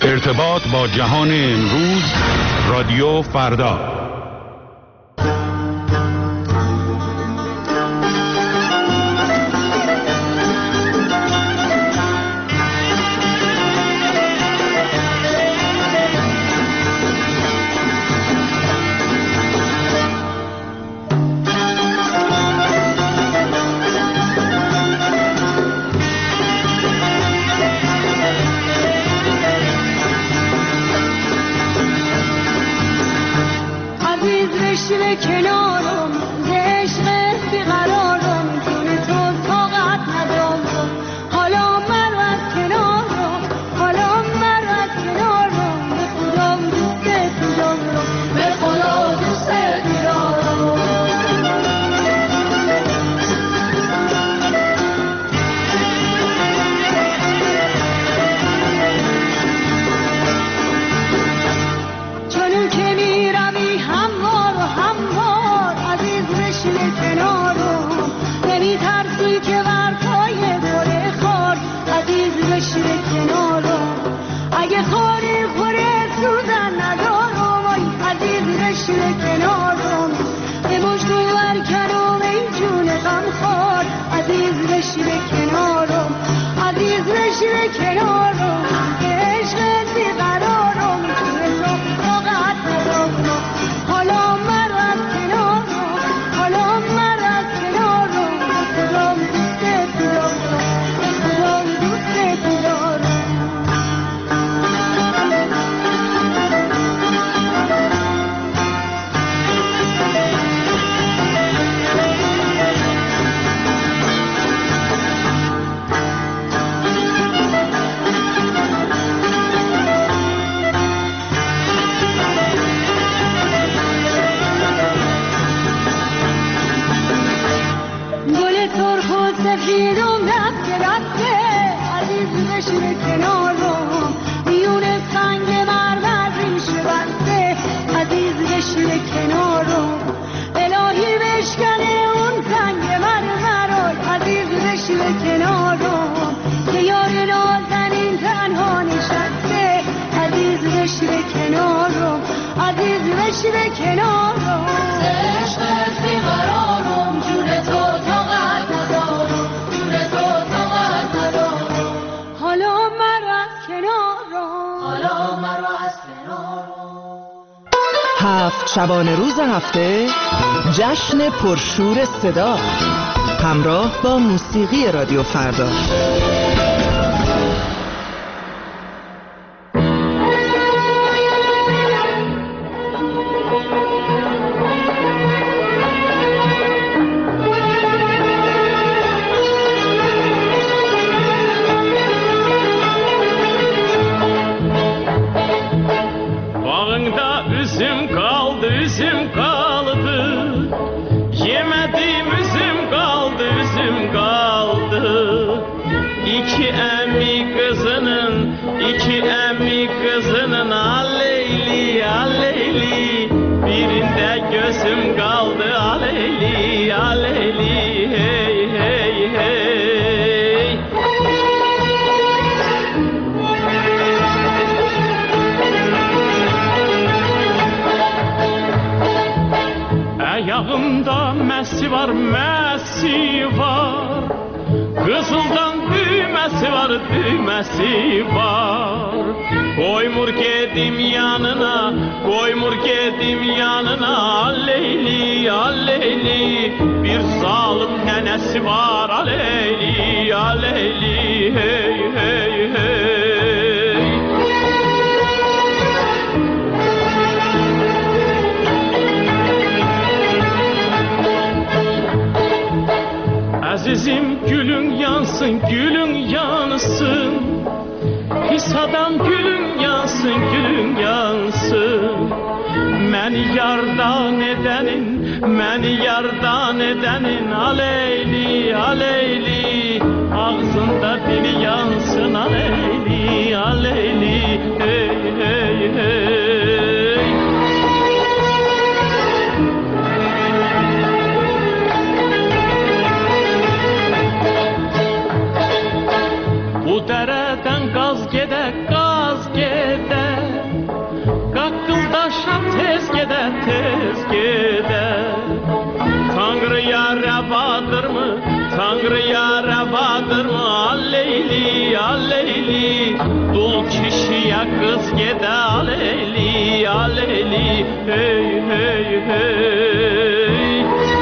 ارتباط با جهان امروز، رادیو فردا. شبانه روز هفته جشن پرشور صدا همراه با موسیقی رادیو فردا. Ayağımda mesi var, mesi var. Kızıldan düğmesi var, düğmesi var. Koymur gedim yanına, koymur gedim yanına. Aleyli, aleyli, bir zalim nenesi var. Aleyli, aleyli, hey, hey, hey. Azizim gülün yansın, gülün yansın. Pis adam gülün yansın, gülün yansın. Məni yardan edenin, məni yardan edenin. Aleyli, aleyli, ağzında dili yansın. Aleyli, aleyli, hey, hey, hey. Bu dereden gaz gedek, gaz gedek. aleyli Dul kişiye kız gede aleyli aleyli hey hey hey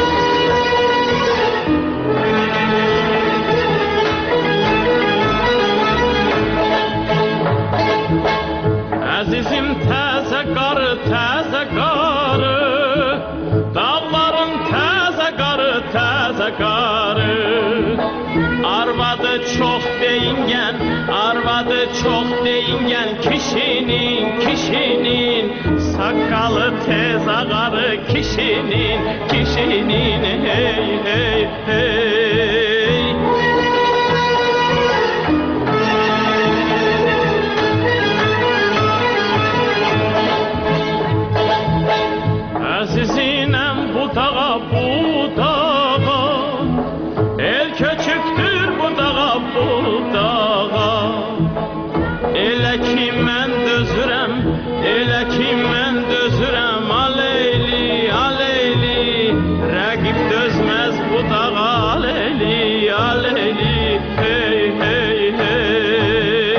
Azizim təzə qarı Dağların təzə qarı Arvadı çox deyingen kişinin Sakalı tez ağarı kişinin hey hey hey Azizinem bu dağa El köçüktür bu dağa Elə ki mən dözürəm aleyli Rəqib dözməz bu dağa aleyli hey hey hey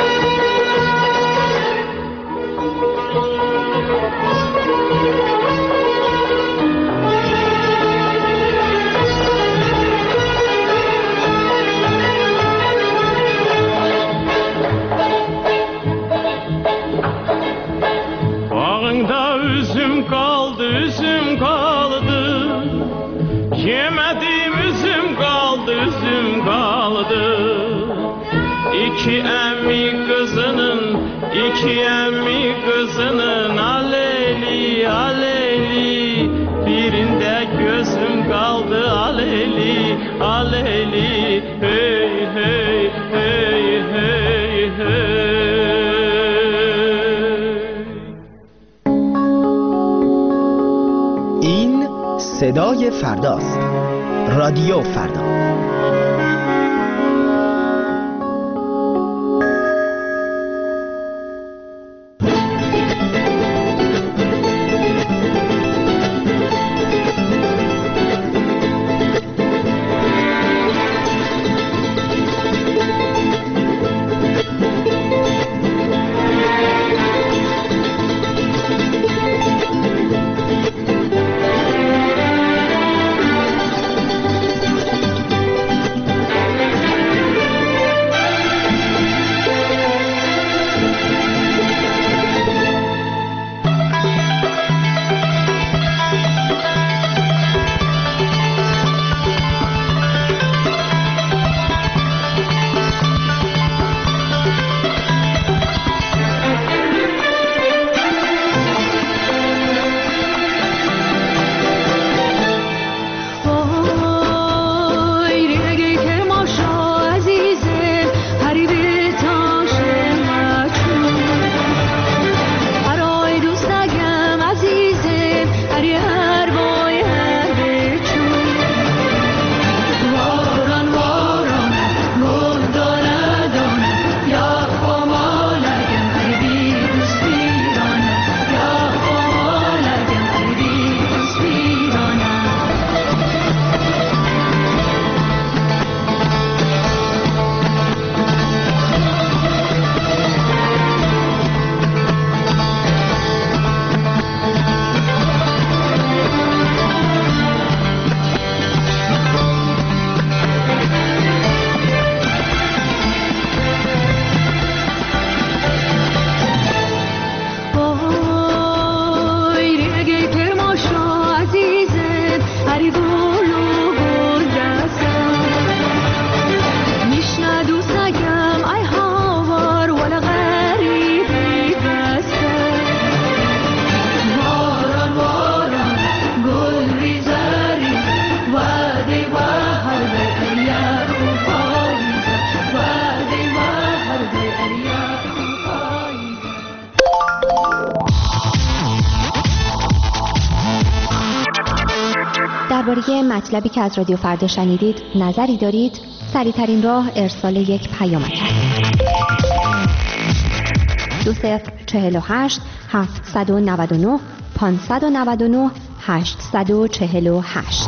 Üzüm kaldı Yemedim üzüm kaldı İki emmi kızının aleyli Birinde gözüm kaldı aleyli hey hey hey hey hey صدای فرداست. رادیو فردا. درباره مطلبی که از رادیو فردا شنیدید نظری دارید؟ سریع‌ترین راه ارسال یک پیامک است. 2048 799 599 848.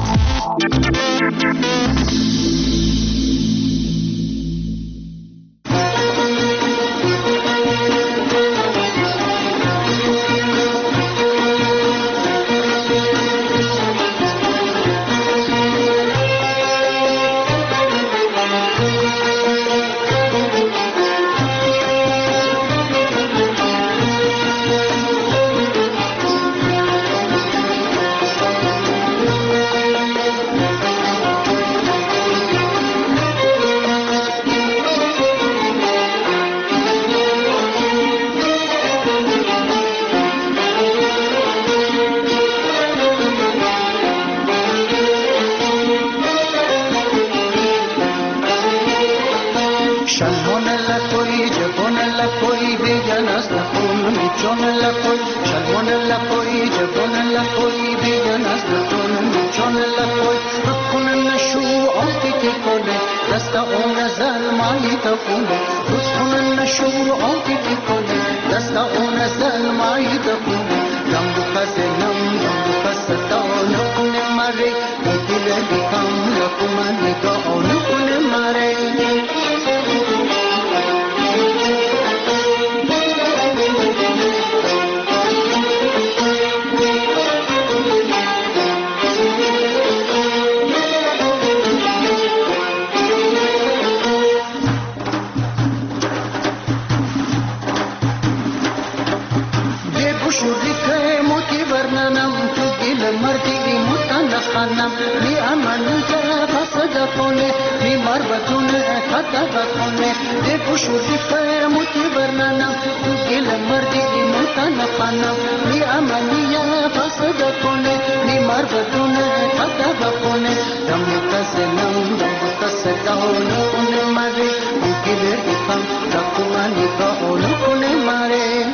تخونه روز خونه نشور آبی کنه دست اون زلمایی تخونه دم بخس نم دم بخس تا نکنه مره دل بیکم لکم نگاه نکنه مره خانم می امن که فسد کنه می مربتونه خطا کنه ده پوشوری که موتی برنم تو گل مردی متن خانم می امنی فسد کنه می مربتونه خطا کنه دم کسنم دم کسداون کنه ماره گل ریخم رکومانی کاون کنه ماره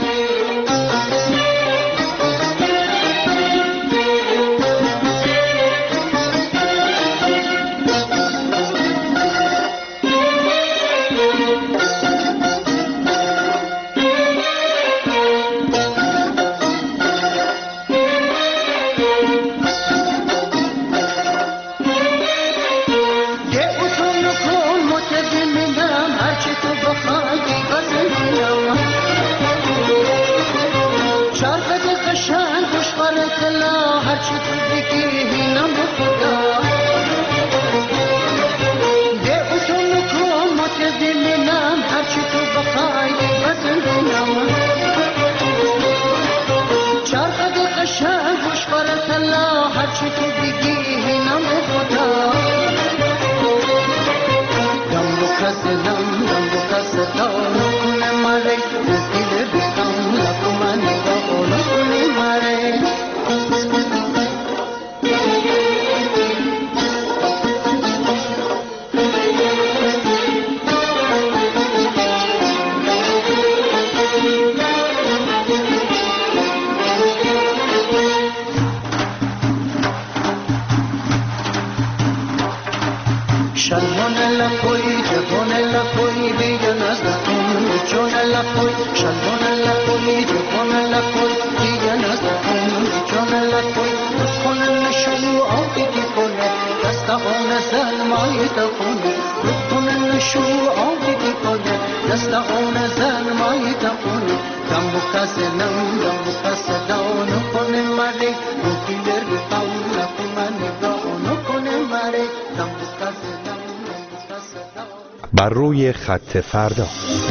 بر روی خط فردا.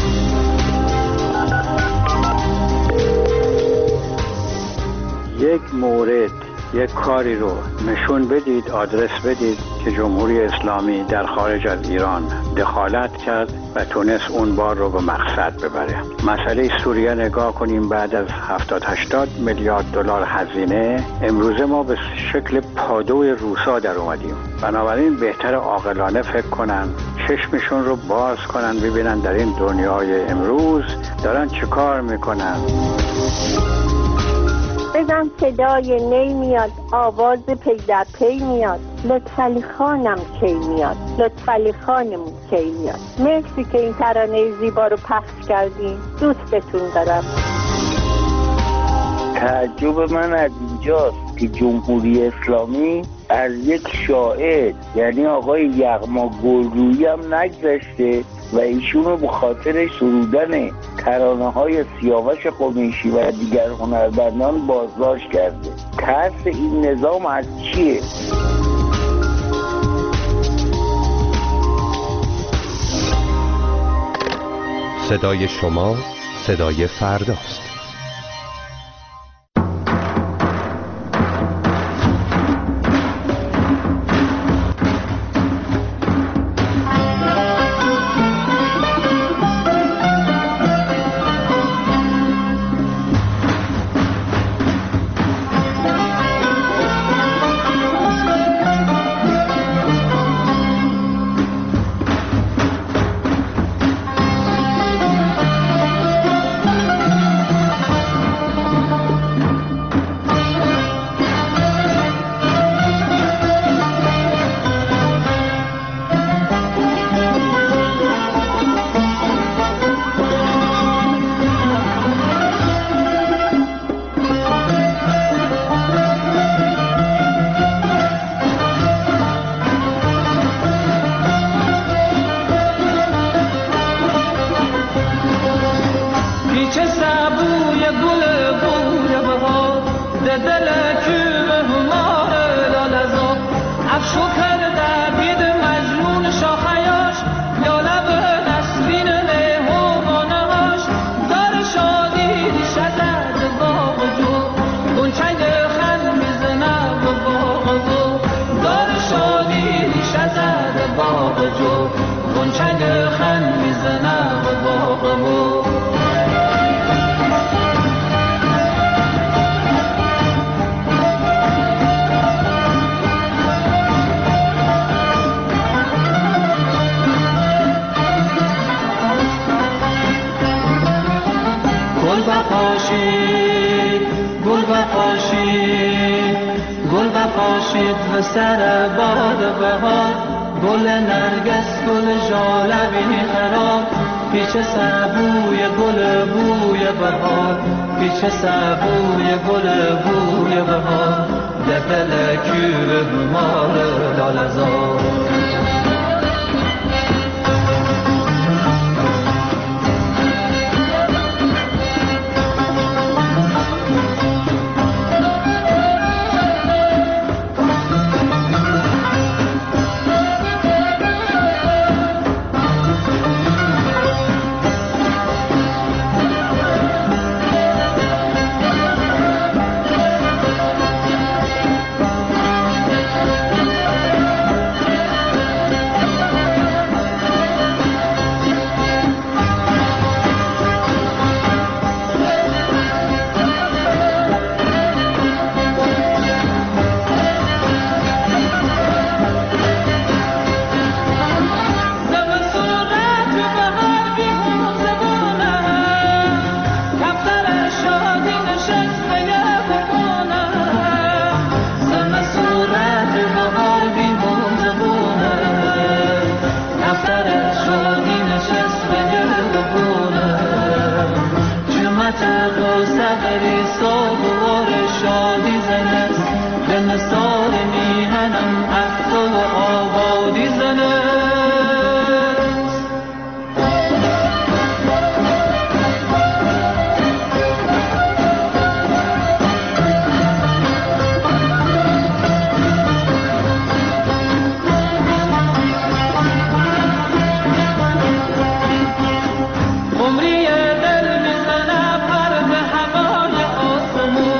یک مورد، یک کاری رو نشون بدید، آدرس بدید که جمهوری اسلامی در خارج از ایران دخالت کرد و تونست اون بار رو به مقصد ببره. مسئله سوریه نگاه کنیم، بعد از 70-80 میلیارد دلار هزینه امروزه ما به شکل پادوی روسا در اومدیم. بنابراین بهتر عاقلانه فکر کنن، چشمشون رو باز کنن، ببینن در این دنیای امروز دارن چه کار میکنن. بگم صدای نی میاد، آواز پی در پی میاد، لطفعلی خانم کی میاد، لطفعلی خانمون کی میاد. مرسی که این ترانه زیبا رو پخش کردین، دوستتون دارم. تعجب من از اینجاست که جمهوری اسلامی از یک شاعر یعنی آقای یغما گلرویی هم نگذشته و ایشونو به خاطر سرودن ترانه‌های سیاوش قمیشی و دیگر هنرمندان بازداشت کرده. ترس این نظام از چیه؟ صدای شما صدای فرداست. پیچ سبوی گل بوی بهار دل کوه همار لالزار افشو کرده بید مجنون شاخیاش یا لب نسرین لیهوانه هاش دار شادی دیش ازد باغ جو گنچنگ خند میزنه به باغ جو دار شادی دیش ازد باغ جو گنچنگ خند میزنه به باغ جو گل بپاشید و سر باد بهار گل نرگس گل ژالبی خراب پیچ سبوی گل بوی بهار پیچ سبوی گل بوی بهار دل کوه مار لالزار عمری دل میزنه پر به هوای آسمون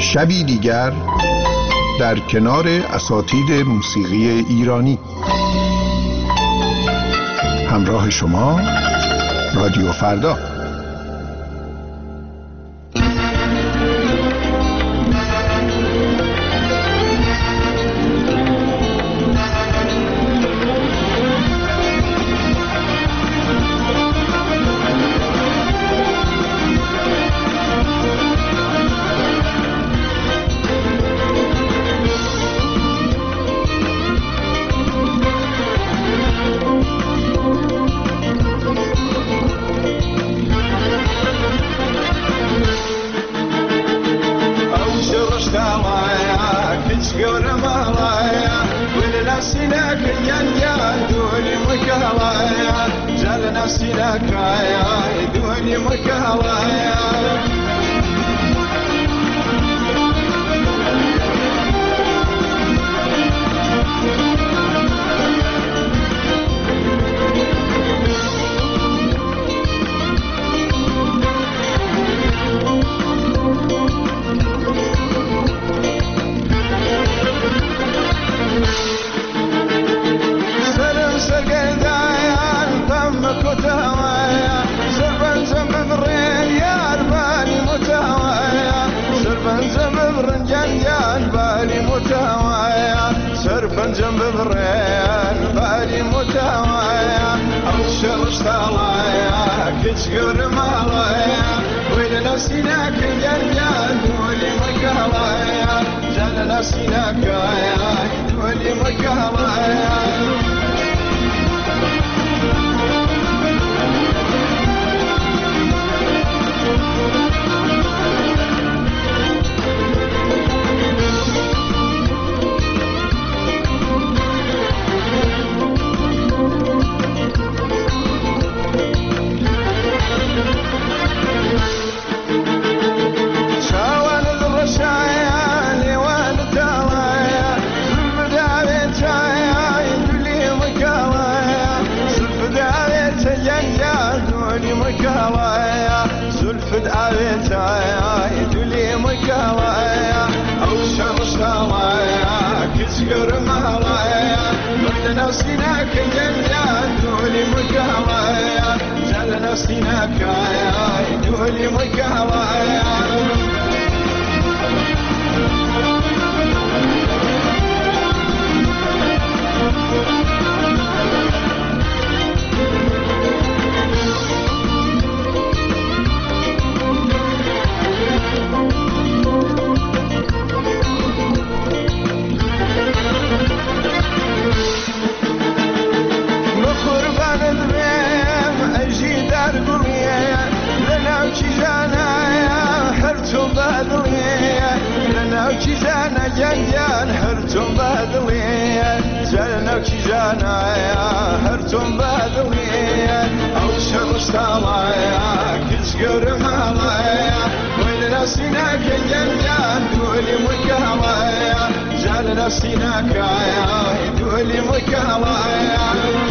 شبی دیگر در کنار اساتید موسیقی ایرانی. همراه شما رادیو فردا. Sina kaya, duli mukawaya.